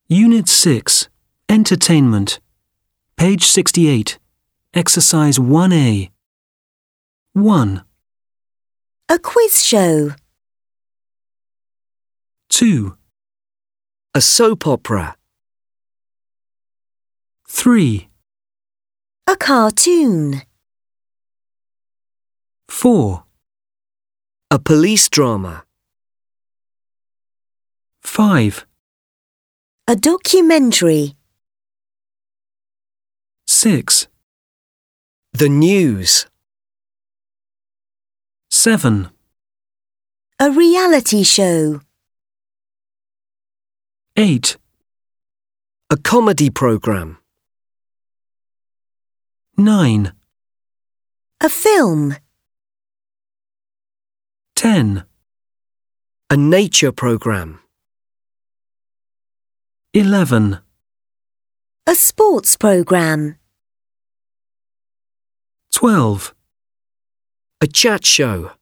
Unit 6. Entertainment. Page 68. Exercise 1A. 1, A quiz show. 2, A soap opera. 3, A cartoon. 4, A police drama. 5, A documentary. 6, The news. 7, A reality show. 8, A comedy program. 9, A film. 10, A nature program. 11, A sports program. 12, A chat show.